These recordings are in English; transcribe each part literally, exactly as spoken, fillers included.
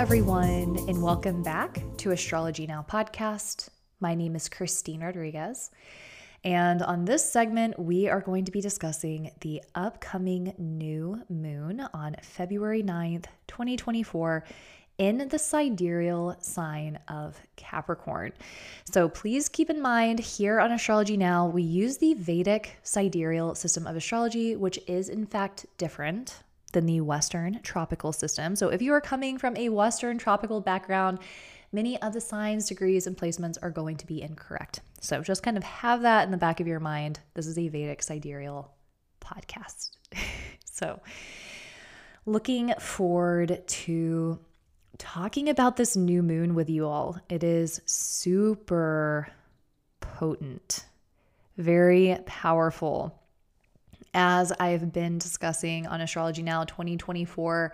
everyone, and welcome back to Astrology Now podcast. My name is Christine Rodriguez, and on this segment, we are going to be discussing the upcoming new moon on February ninth, twenty twenty-four, in the sidereal sign of Capricorn. So please keep in mind, here on Astrology Now, we use the Vedic sidereal system of astrology, which is in fact different than the Western tropical system. So if you are coming from a Western tropical background, many of the signs, degrees, and placements are going to be incorrect. So just kind of have that in the back of your mind. This is a Vedic sidereal podcast. So looking forward to talking about this new moon with you all. It is super potent, very powerful. As I've been discussing on Astrology Now, twenty twenty-four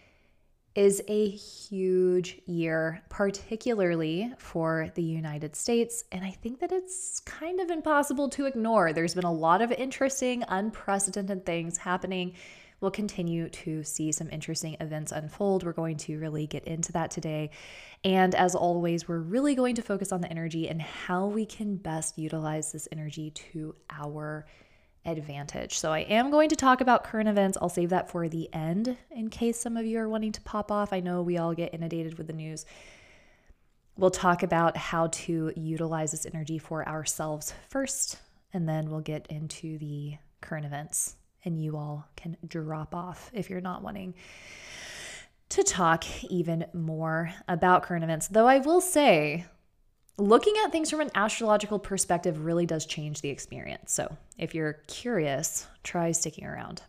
is a huge year, particularly for the United States. And I think that it's kind of impossible to ignore. There's been a lot of interesting, unprecedented things happening. We'll continue to see some interesting events unfold. We're going to really get into that today. And as always, we're really going to focus on the energy and how we can best utilize this energy to our advantage. So I am going to talk about current events. I'll save that for the end in case some of you are wanting to pop off. I know we all get inundated with the news. We'll talk about how to utilize this energy for ourselves first, and then we'll get into the current events, and you all can drop off if you're not wanting to talk even more about current events. Though I will say, looking at things from an astrological perspective really does change the experience. So if you're curious, try sticking around.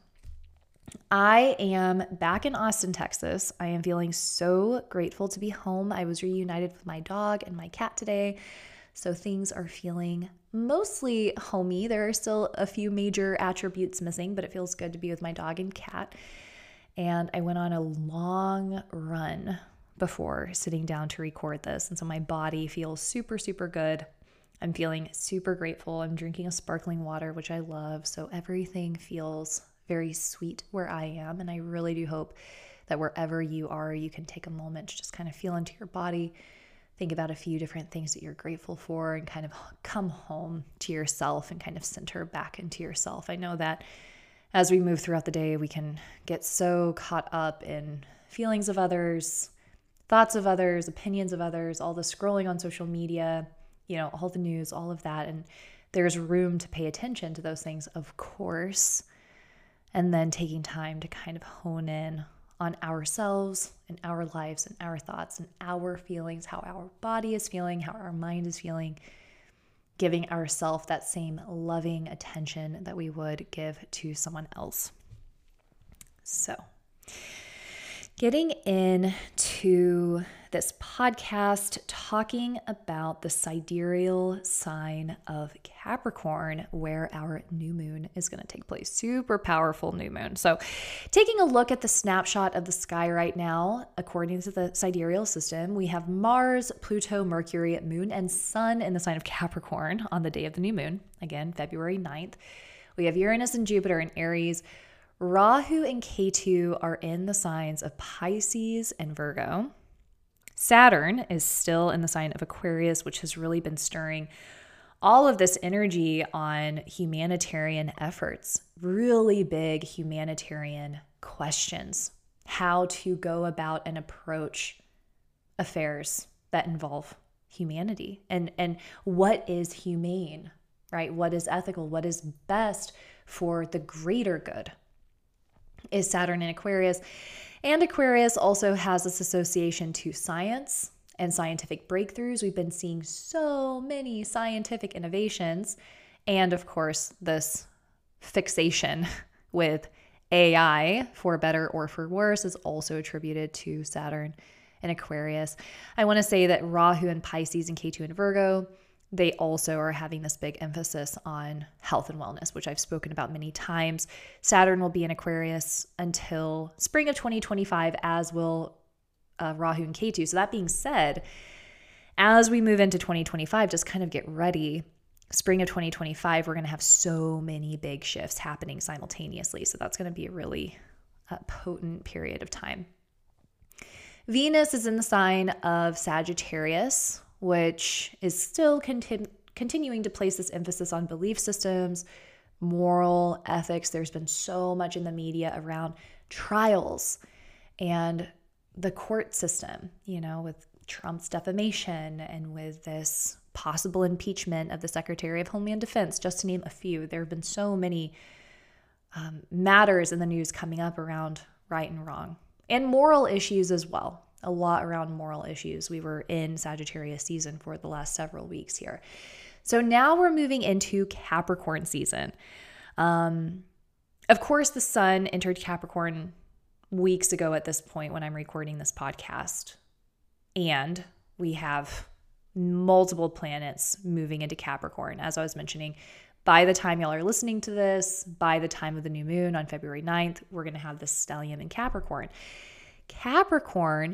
I am back in Austin, Texas. I am feeling so grateful to be home. I was reunited with my dog and my cat today. So things are feeling mostly homey. There are still a few major attributes missing, but it feels good to be with my dog and cat. And I went on a long run before sitting down to record this. And so my body feels super, super good. I'm feeling super grateful. I'm drinking a sparkling water, which I love. So everything feels very sweet where I am. And I really do hope that wherever you are, you can take a moment to just kind of feel into your body, think about a few different things that you're grateful for, and kind of come home to yourself and kind of center back into yourself. I know that as we move throughout the day, we can get so caught up in feelings of others, thoughts of others, opinions of others, all the scrolling on social media, you know, all the news, all of that. And there's room to pay attention to those things, of course, and then taking time to kind of hone in on ourselves and our lives and our thoughts and our feelings, how our body is feeling, how our mind is feeling, giving ourselves that same loving attention that we would give to someone else. So, getting into this podcast, talking about the sidereal sign of Capricorn, where our new moon is going to take place. Super powerful new moon. So taking a look at the snapshot of the sky right now, according to the sidereal system, we have Mars, Pluto, Mercury, Moon, and Sun in the sign of Capricorn on the day of the new moon. Again, February ninth. We have Uranus and Jupiter in Aries. Rahu and Ketu are in the signs of Pisces and Virgo. Saturn is still in the sign of Aquarius, which has really been stirring all of this energy on humanitarian efforts, really big humanitarian questions, how to go about and approach affairs that involve humanity, and, and what is humane, right? What is ethical? What is best for the greater good? Is Saturn in Aquarius. And Aquarius also has this association to science and scientific breakthroughs. We've been seeing so many scientific innovations. And of course, this fixation with A I, for better or for worse, is also attributed to Saturn and Aquarius. I want to say that Rahu and Pisces and Ketu and Virgo, they also are having this big emphasis on health and wellness, which I've spoken about many times. Saturn will be in Aquarius until spring of twenty twenty-five, as will uh, Rahu and Ketu. So that being said, as we move into twenty twenty-five, just kind of get ready. Spring of twenty twenty-five, we're going to have so many big shifts happening simultaneously. So that's going to be a really uh, potent period of time. Venus is in the sign of Sagittarius, which is still continu- continuing to place this emphasis on belief systems, moral ethics. There's been so much in the media around trials and the court system, you know, with Trump's defamation and with this possible impeachment of the Secretary of Homeland Defense, just to name a few. There have been so many um, matters in the news coming up around right and wrong, and moral issues as well. A lot around moral issues. We were in Sagittarius season for the last several weeks here. So now we're moving into Capricorn season. Um, of course, the sun entered Capricorn weeks ago at this point when I'm recording this podcast. And we have multiple planets moving into Capricorn. As I was mentioning, by the time y'all are listening to this, by the time of the new moon on February ninth, we're going to have this stellium in Capricorn. Capricorn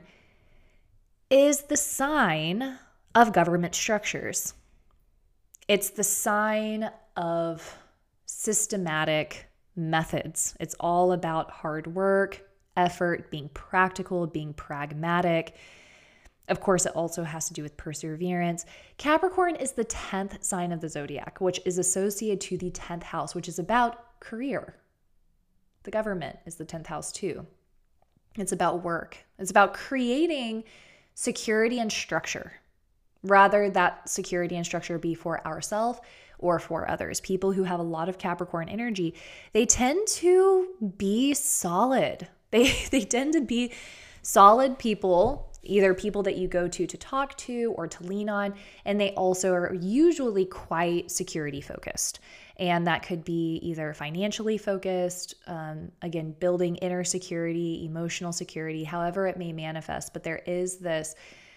is the sign of government structures. It's the sign of systematic methods. It's all about hard work, effort, being practical, being pragmatic. Of course, it also has to do with perseverance. Capricorn is the tenth sign of the zodiac, which is associated to the tenth house, which is about career. The government is the tenth house too. It's about work. It's about creating security and structure. Rather that security and structure be for ourselves or for others. People who have a lot of Capricorn energy, they tend to be solid. They, they tend to be solid people, either people that you go to to talk to or to lean on, and they also are usually quite security focused. And that could be either financially focused, um, again, building inner security, emotional security, however it may manifest. But there is this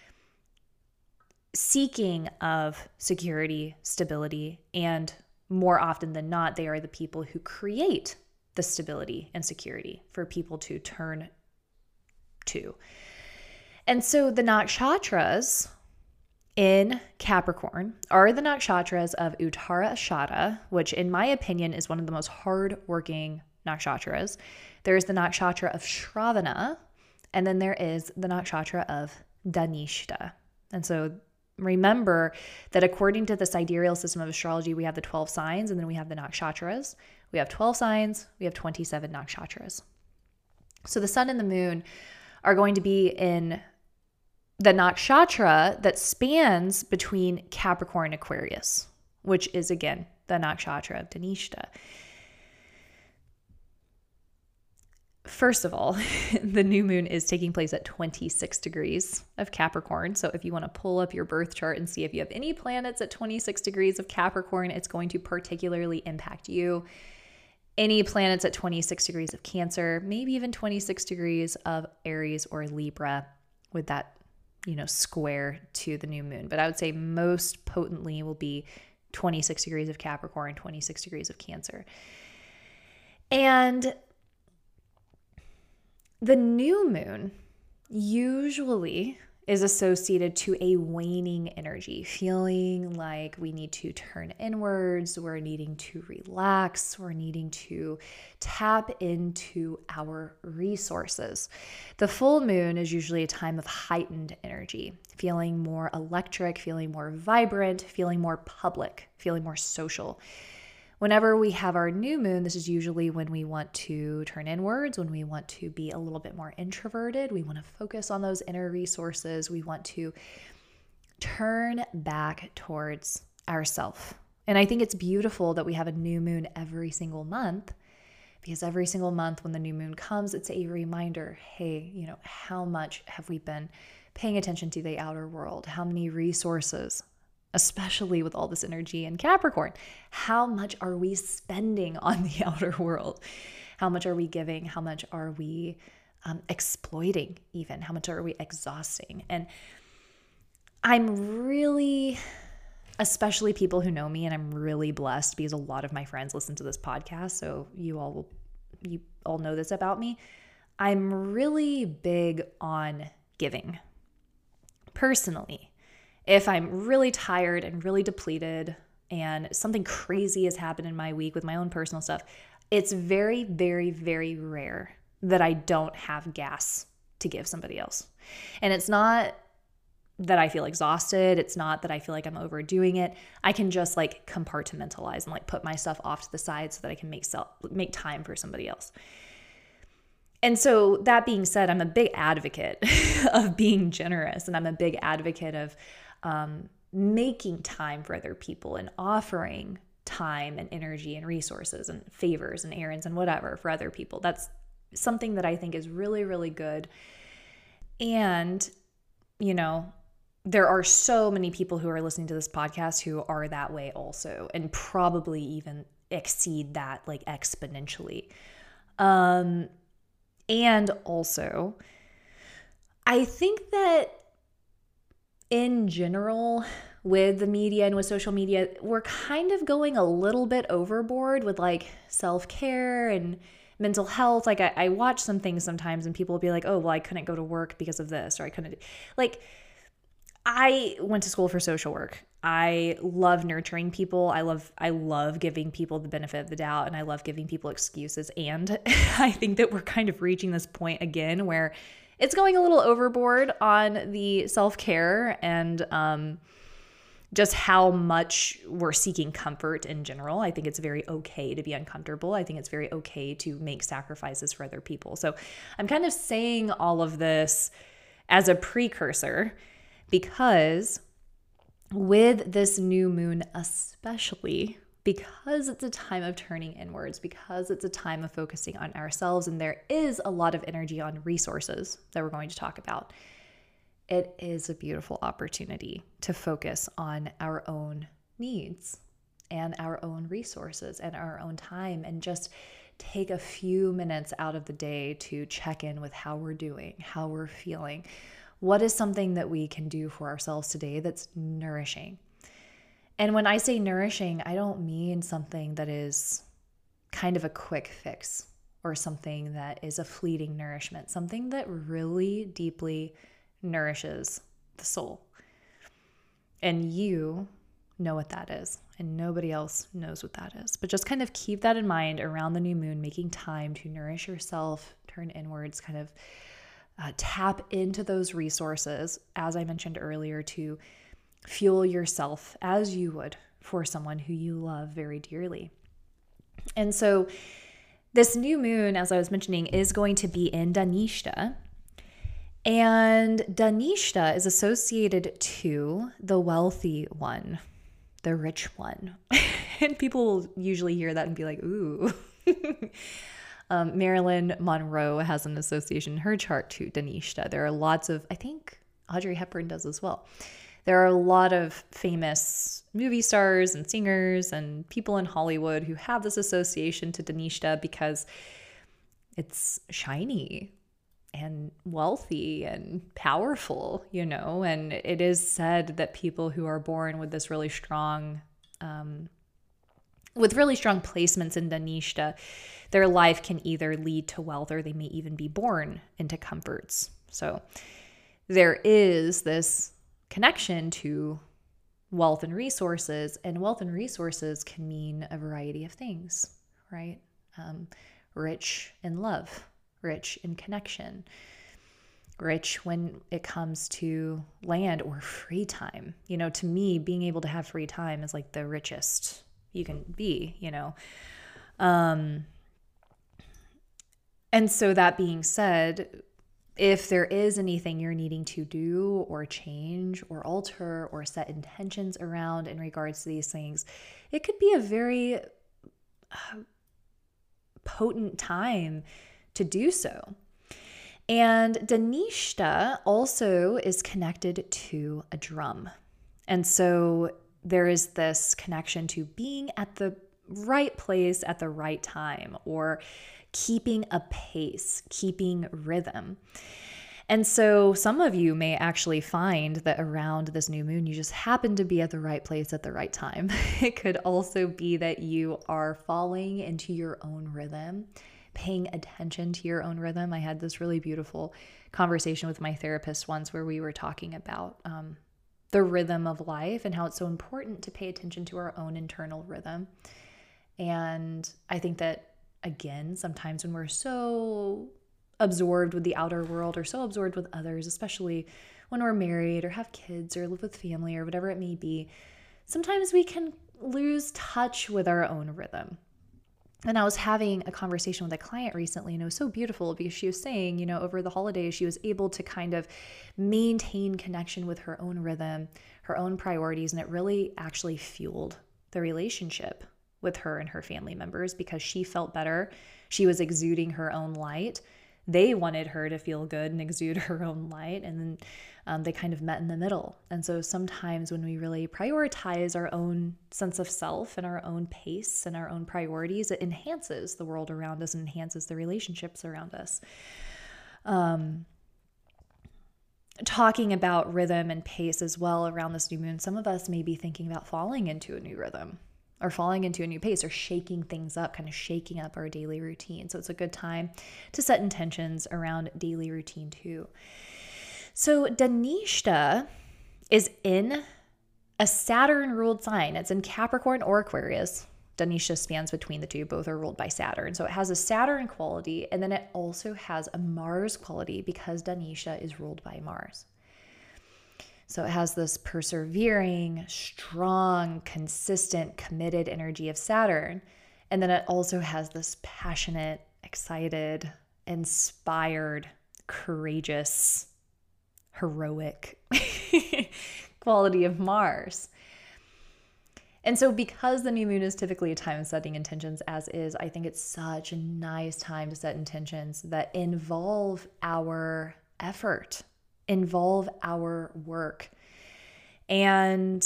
seeking of security, stability, and more often than not, they are the people who create the stability and security for people to turn to. And so the nakshatras in Capricorn are the nakshatras of Uttara Ashada, which in my opinion is one of the most hard-working nakshatras. There's the nakshatra of Shravana, and then there is the nakshatra of Dhanishta. And so remember that according to the sidereal system of astrology, we have the twelve signs, and then we have the nakshatras. We have twelve signs, we have twenty-seven nakshatras. So the sun and the moon are going to be in the nakshatra that spans between Capricorn and Aquarius, which is again the nakshatra of Dhanishta. First of all, the new moon is taking place at twenty-six degrees of Capricorn. So if you want to pull up your birth chart and see if you have any planets at twenty-six degrees of Capricorn, it's going to particularly impact you. Any planets at twenty-six degrees of Cancer, maybe even twenty-six degrees of Aries or Libra with that, you know, square to the new moon. But I would say most potently will be twenty-six degrees of Capricorn, twenty-six degrees of Cancer. And the new moon usually is associated to a waning energy, feeling like we need to turn inwards, we're needing to relax, we're needing to tap into our resources. The full moon is usually a time of heightened energy, feeling more electric, feeling more vibrant, feeling more public, feeling more social. Whenever we have our new moon, this is usually when we want to turn inwards, when we want to be a little bit more introverted. We want to focus on those inner resources. We want to turn back towards ourself. And I think it's beautiful that we have a new moon every single month, because every single month when the new moon comes, it's a reminder, hey, you know, how much have we been paying attention to the outer world? How many resources, especially with all this energy in Capricorn, how much are we spending on the outer world? How much are we giving? How much are we um, exploiting even? How much are we exhausting? And I'm really, especially people who know me, and I'm really blessed because a lot of my friends listen to this podcast, so you all will, you all know this about me. I'm really big on giving. Personally, if I'm really tired and really depleted and something crazy has happened in my week with my own personal stuff, it's very, very, very rare that I don't have gas to give somebody else. And it's not that I feel exhausted. It's not that I feel like I'm overdoing it. I can just like compartmentalize and like put my stuff off to the side so that I can make self, make time for somebody else. And so that being said, I'm a big advocate of being generous, and I'm a big advocate of um, making time for other people and offering time and energy and resources and favors and errands and whatever for other people. That's something that I think is really, really good. And, you know, there are so many people who are listening to this podcast who are that way also, and probably even exceed that like exponentially. Um, and also, I think that in general, with the media and with social media, we're kind of going a little bit overboard with like self-care and mental health. Like I, I watch some things sometimes and people will be like, oh, well, I couldn't go to work because of this, or I couldn't. Like, I went to school for social work. I love nurturing people. I love I love giving people the benefit of the doubt, and I love giving people excuses. And I think that we're kind of reaching this point again where it's going a little overboard on the self-care and um, just how much we're seeking comfort in general. I think it's very okay to be uncomfortable. I think it's very okay to make sacrifices for other people. So I'm kind of saying all of this as a precursor, because with this new moon, especially because it's a time of turning inwards, because it's a time of focusing on ourselves, and there is a lot of energy on resources that we're going to talk about, it is a beautiful opportunity to focus on our own needs and our own resources and our own time, and just take a few minutes out of the day to check in with how we're doing, how we're feeling. What is something that we can do for ourselves today that's nourishing? And when I say nourishing, I don't mean something that is kind of a quick fix or something that is a fleeting nourishment, something that really deeply nourishes the soul. And you know what that is, and nobody else knows what that is. But just kind of keep that in mind around the new moon, making time to nourish yourself, turn inwards, kind of Uh, tap into those resources, as I mentioned earlier, to fuel yourself as you would for someone who you love very dearly. And so this new moon, as I was mentioning, is going to be in Dhanishta. And Dhanishta is associated to the wealthy one, the rich one. And people will usually hear that and be like, ooh. Um, Marilyn Monroe has an association in her chart to Dhanishta. There are lots of, I think Audrey Hepburn does as well. There are a lot of famous movie stars and singers and people in Hollywood who have this association to Dhanishta because it's shiny and wealthy and powerful, you know, and it is said that people who are born with this really strong, um, with really strong placements in Dhanishta, their life can either lead to wealth or they may even be born into comforts. So there is this connection to wealth and resources, and wealth and resources can mean a variety of things, right? Um, rich in love, rich in connection, rich when it comes to land or free time. You know, to me, being able to have free time is like the richest you can be, you know. Um, and so that being said, if there is anything you're needing to do or change or alter or set intentions around in regards to these things, it could be a very uh, potent time to do so. And Dhanishta also is connected to a drum. And so there is this connection to being at the right place at the right time, or keeping a pace, keeping rhythm. And so some of you may actually find that around this new moon, you just happen to be at the right place at the right time. It could also be that you are falling into your own rhythm, paying attention to your own rhythm. I had this really beautiful conversation with my therapist once where we were talking about um, the rhythm of life and how it's so important to pay attention to our own internal rhythm. And I think that, again, sometimes when we're so absorbed with the outer world or so absorbed with others, especially when we're married or have kids or live with family or whatever it may be, sometimes we can lose touch with our own rhythm. And I was having a conversation with a client recently, and it was so beautiful because she was saying, you know, over the holidays, she was able to kind of maintain connection with her own rhythm, her own priorities, and it really actually fueled the relationship with her and her family members because she felt better. She was exuding her own light. They wanted her to feel good and exude her own light, and then um, they kind of met in the middle. And so sometimes when we really prioritize our own sense of self and our own pace and our own priorities, it enhances the world around us and enhances the relationships around us. Um, talking about rhythm and pace as well around this new moon, some of us may be thinking about falling into a new rhythm or falling into a new pace or shaking things up, kind of shaking up our daily routine. So it's a good time to set intentions around daily routine too. So Dhanishta is in a Saturn-ruled sign. It's in Capricorn or Aquarius. Dhanishta spans between the two. Both are ruled by Saturn. So it has a Saturn quality, and then it also has a Mars quality because Dhanishta is ruled by Mars. So it has this persevering, strong, consistent, committed energy of Saturn. And then it also has this passionate, excited, inspired, courageous, heroic quality of Mars. And so because the new moon is typically a time of setting intentions, as is, I think it's such a nice time to set intentions that involve our effort, involve our work. And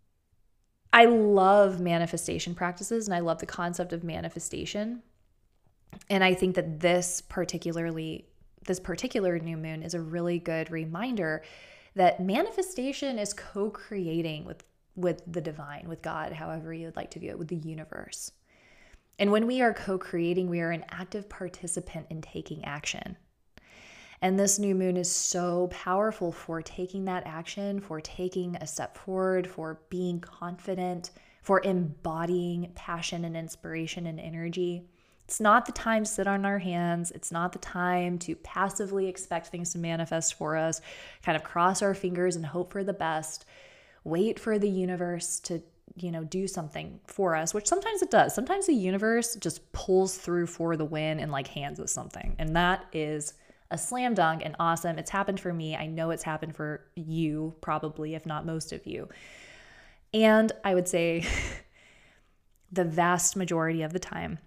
I love manifestation practices and I love the concept of manifestation. And I think that this particularly, this particular new moon is a really good reminder that manifestation is co-creating with, with the divine, with God, however you would like to view it, with the universe. And when we are co-creating, we are an active participant in taking action. And this new moon is so powerful for taking that action, for taking a step forward, for being confident, for embodying passion and inspiration and energy. It's not the time to sit on our hands. It's not the time to passively expect things to manifest for us, kind of cross our fingers and hope for the best, wait for the universe to, you know, do something for us, which sometimes it does. Sometimes the universe just pulls through for the win and like hands us something. And that is a slam dunk and awesome. It's happened for me. I know it's happened for you, probably, if not most of you. And I would say the vast majority of the time,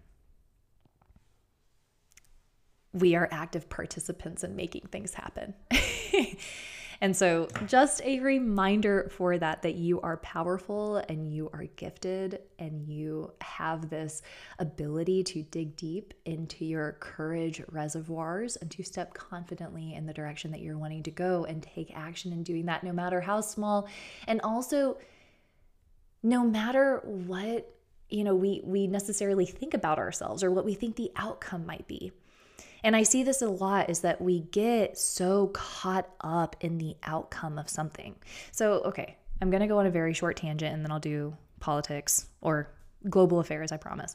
we are active participants in making things happen. And so just a reminder for that, that you are powerful and you are gifted and you have this ability to dig deep into your courage reservoirs and to step confidently in the direction that you're wanting to go and take action in doing that, no matter how small. And also, no matter what, you know, we, we necessarily think about ourselves or what we think the outcome might be. And I see this a lot, is that we get so caught up in the outcome of something. So, okay, I'm going to go on a very short tangent and then I'll do politics or global affairs, I promise.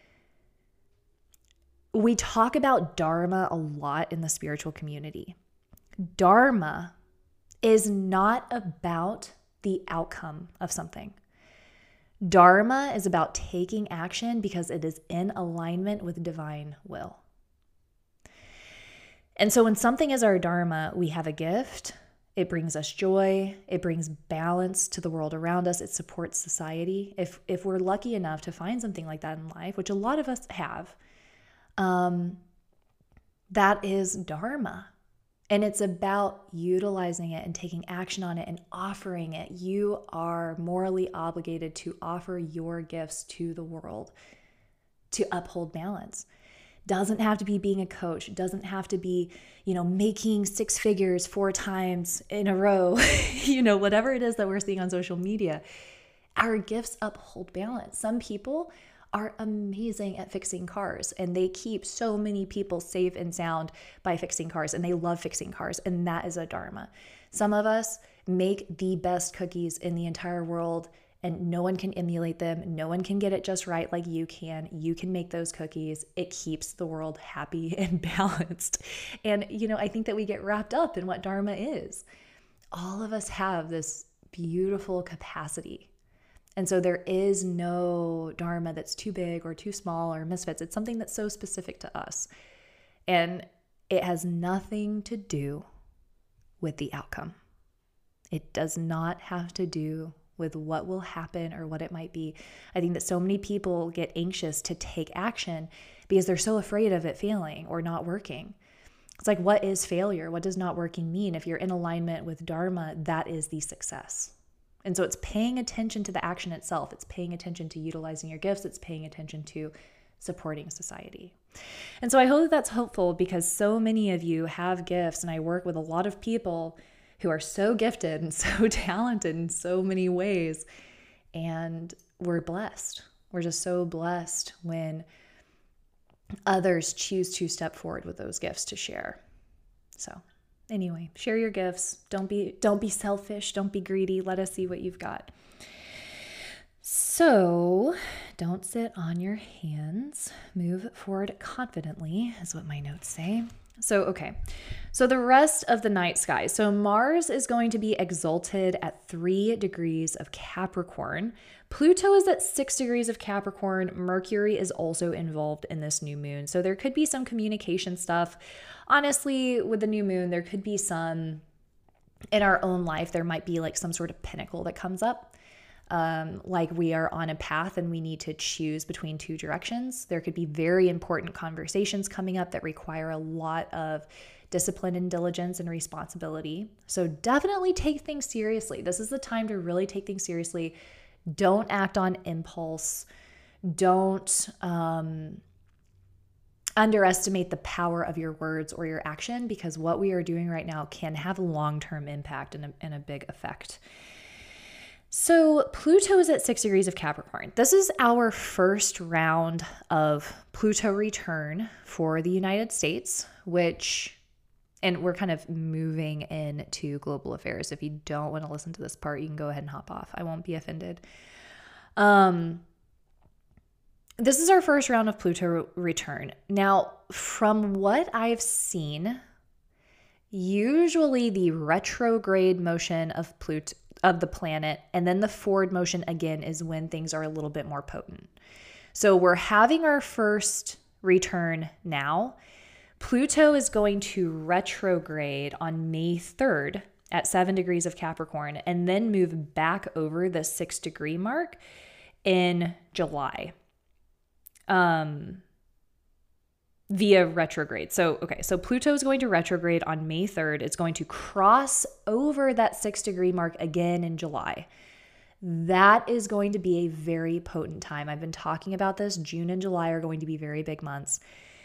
We talk about Dharma a lot in the spiritual community. Dharma is not about the outcome of something. Dharma is about taking action because it is in alignment with divine will. And so when something is our dharma, we have a gift. It brings us joy. It brings balance to the world around us. It supports society. If if we're lucky enough to find something like that in life, which a lot of us have, um, that is dharma. And it's about utilizing it and taking action on it and offering it. You are morally obligated to offer your gifts to the world to uphold balance. Doesn't have to be being a coach. Doesn't have to be, you know, making six figures four times in a row, you know, whatever it is that we're seeing on social media. Our gifts uphold balance. Some people are amazing at fixing cars and they keep so many people safe and sound by fixing cars, and they love fixing cars, and that is a dharma. Some of us make the best cookies in the entire world and no one can emulate them. No one can get it just right like you can. You can make those cookies. It keeps the world happy and balanced. And, you know, I think that we get wrapped up in what Dharma is. All of us have this beautiful capacity. And so there is no Dharma that's too big or too small or misfits. It's something that's so specific to us. And it has nothing to do with the outcome. It does not have to do with what will happen or what it might be. I think that so many people get anxious to take action because they're so afraid of it failing or not working. It's like, what is failure? What does not working mean? If you're in alignment with Dharma, that is the success. And so it's paying attention to the action itself. It's paying attention to utilizing your gifts. It's paying attention to supporting society. And so I hope that that's helpful, because so many of you have gifts, and I work with a lot of people who are so gifted and so talented in so many ways. And we're blessed. We're just so blessed when others choose to step forward with those gifts to share. So anyway, share your gifts. Don't be, don't be selfish. Don't be greedy. Let us see what you've got. So don't sit on your hands. Move forward confidently is what my notes say. So, okay. So the rest of the night sky. So Mars is going to be exalted at three degrees of Capricorn. Pluto is at six degrees of Capricorn. Mercury is also involved in this new moon. So there could be some communication stuff. Honestly, with the new moon, there could be some, in our own life, there might be like some sort of pinnacle that comes up. Um, like we are on a path and we need to choose between two directions. There could be very important conversations coming up that require a lot of discipline and diligence and responsibility. So definitely take things seriously. This is the time to really take things seriously. Don't act on impulse. Don't um, underestimate the power of your words or your action, because what we are doing right now can have a long-term impact and a, and a big effect. So Pluto is at six degrees of Capricorn. This is our first round of Pluto return for the United States, which, and we're kind of moving into global affairs. If you don't want to listen to this part, you can go ahead and hop off. I won't be offended. Um, this is our first round of Pluto return. Now, from what I've seen, usually the retrograde motion of Pluto, of the planet, and then the forward motion again is when things are a little bit more potent. So we're having our first return now. Pluto is going to retrograde on May third at seven degrees of Capricorn, and then move back over the six degree mark in July. Um, via retrograde. So, okay, so Pluto is going to retrograde on May third. It's going to cross over that six degree mark again in July. That is going to be a very potent time. I've been talking about this. June and July are going to be very big months.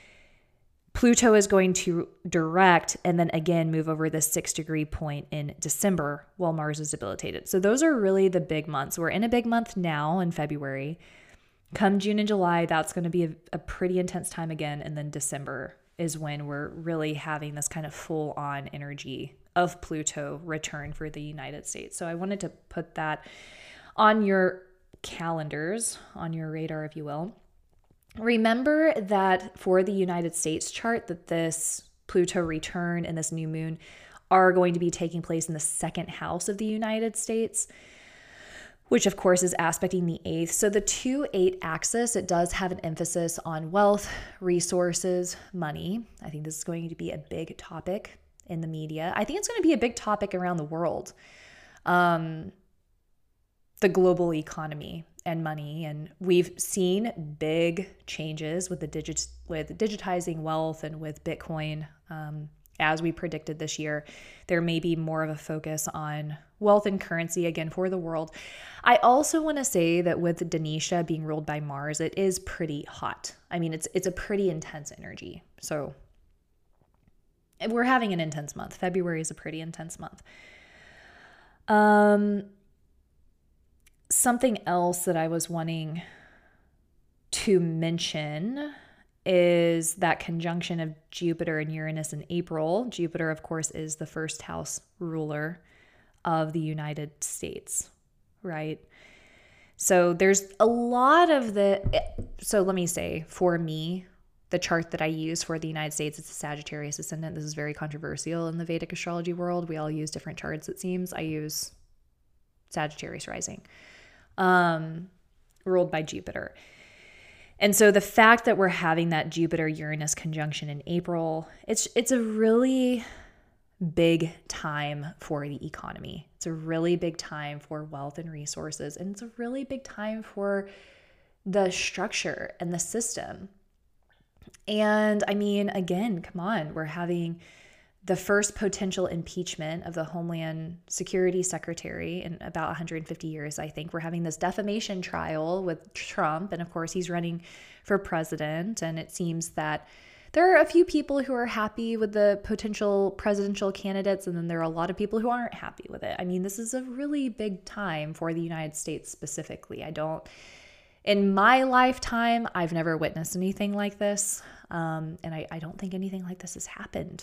Pluto is going to direct and then again move over the six degree point in December while Mars is debilitated. So those are really the big months. We're in a big month now in February. Come June and July, that's going to be a, a pretty intense time again. And then December is when we're really having this kind of full on energy of Pluto return for the United States. So I wanted to put that on your calendars, on your radar, if you will. Remember that for the United States chart, that this Pluto return and this new moon are going to be taking place in the second house of the United States, which of course is aspecting the eighth. So the two eight axis, it does have an emphasis on wealth, resources, money. I think this is going to be a big topic in the media. I think it's going to be a big topic around the world. Um, the global economy and money. And we've seen big changes with the digit with digitizing wealth and with Bitcoin. Um, as we predicted this year, there may be more of a focus on wealth and currency again for the world. I also want to say that with Denisha being ruled by Mars, it is pretty hot. I mean, it's it's a pretty intense energy. So we're having an intense month. February is a pretty intense month. Um, something else that I was wanting to mention is that conjunction of Jupiter and Uranus in April. Jupiter, of course, is the first house ruler of the United States, right? So there's a lot of the, so let me say, for me, the chart that I use for the United States, it's a Sagittarius ascendant. This is very controversial in the Vedic astrology world. We all use different charts, it seems. I use Sagittarius rising, um, ruled by Jupiter. And so the fact that we're having that Jupiter-Uranus conjunction in April, it's it's a really big time for the economy. It's a really big time for wealth and resources. And it's a really big time for the structure and the system. And I mean, again, come on, we're having the first potential impeachment of the Homeland Security Secretary in about one hundred fifty years, I think. We're having this defamation trial with Trump. And of course, he's running for president. And it seems that there are a few people who are happy with the potential presidential candidates, and then there are a lot of people who aren't happy with it. I mean, this is a really big time for the United States specifically. I don't, in my lifetime, I've never witnessed anything like this. Um, and I, I don't think anything like this has happened,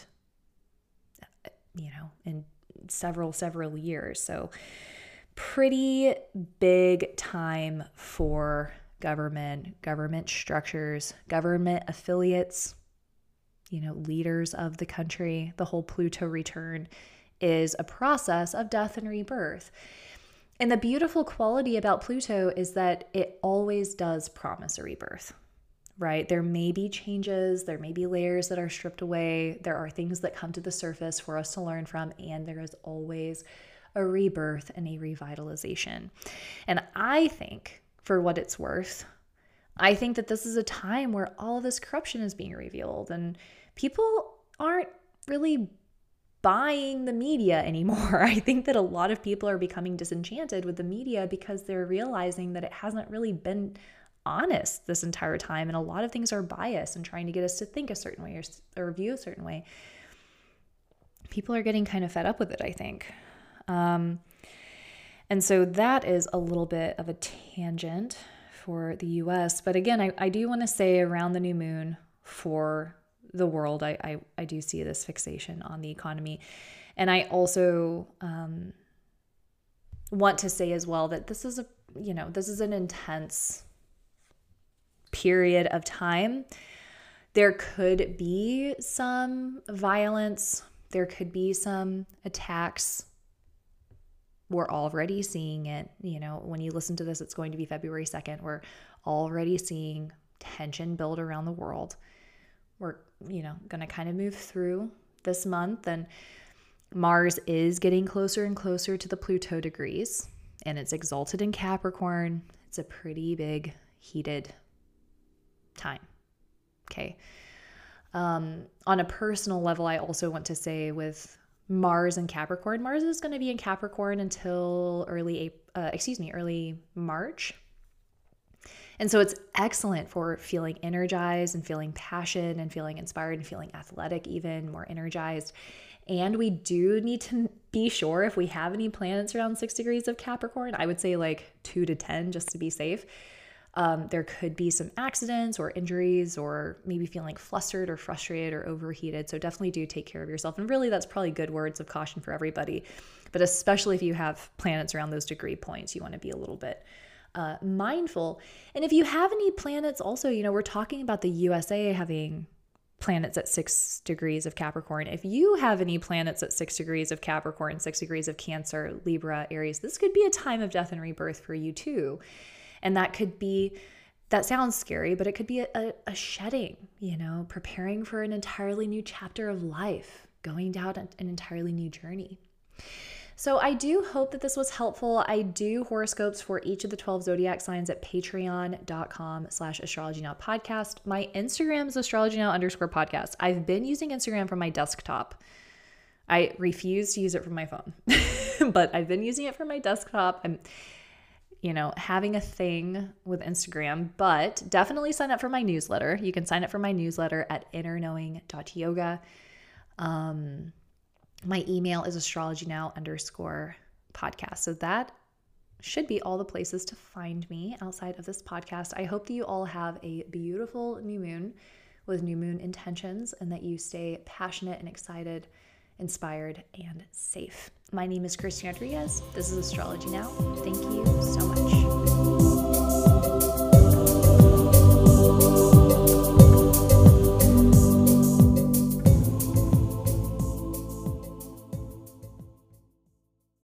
you know, in several, several years. So pretty big time for government, government structures, government affiliates, you know, leaders of the country. The whole Pluto return is a process of death and rebirth. And the beautiful quality about Pluto is that it always does promise a rebirth, right? There may be changes, there may be layers that are stripped away, there are things that come to the surface for us to learn from, and there is always a rebirth and a revitalization. And I think, for what it's worth, I think that this is a time where all of this corruption is being revealed, and people aren't really buying the media anymore. I think that a lot of people are becoming disenchanted with the media because they're realizing that it hasn't really been honest this entire time, and a lot of things are biased and trying to get us to think a certain way or, or view a certain way. People are getting kind of fed up with it, I think. Um, and so that is a little bit of a tangent for the U S. But again, I, I do want to say around the new moon for the world, I, I, I do see this fixation on the economy. And I also um, want to say as well that this is a, you know, this is an intense period of time. There could be some violence. There could be some attacks. We're already seeing it. You know, when you listen to this, it's going to be February second. We're already seeing tension build around the world. We're, you know, going to kind of move through this month, and Mars is getting closer and closer to the Pluto degrees, and it's exalted in Capricorn. It's a pretty big, heated time. Okay. Um, on a personal level, I also want to say with Mars and Capricorn, Mars is going to be in Capricorn until early, uh, excuse me, early March. And so it's excellent for feeling energized and feeling passion and feeling inspired and feeling athletic, even more energized. And we do need to be sure if we have any planets around six degrees of Capricorn, I would say like two to ten just to be safe. Um, there could be some accidents or injuries or maybe feeling flustered or frustrated or overheated. So definitely do take care of yourself. And really, that's probably good words of caution for everybody. But especially if you have planets around those degree points, you want to be a little bit uh, mindful. And if you have any planets also, you know, we're talking about the U S A having planets at six degrees of Capricorn. If you have any planets at six degrees of Capricorn, six degrees of Cancer, Libra, Aries, this could be a time of death and rebirth for you too. And that could be, that sounds scary, but it could be a, a, a shedding, you know, preparing for an entirely new chapter of life, going down an, an entirely new journey. So I do hope that this was helpful. I do horoscopes for each of the twelve zodiac signs at patreon.com slash astrology now podcast. My Instagram is astrology now underscore podcast. I've been using Instagram from my desktop. I refuse to use it from my phone, but I've been using it from my desktop. I'm you know, having a thing with Instagram, but definitely sign up for my newsletter. You can sign up for my newsletter at inner knowing dot yoga. Um, my email is astrology now underscore podcast. So that should be all the places to find me outside of this podcast. I hope that you all have a beautiful new moon with new moon intentions and that you stay passionate and excited, inspired, and safe. My name is Christina Rodriguez. This is Astrology Now. Thank you so much.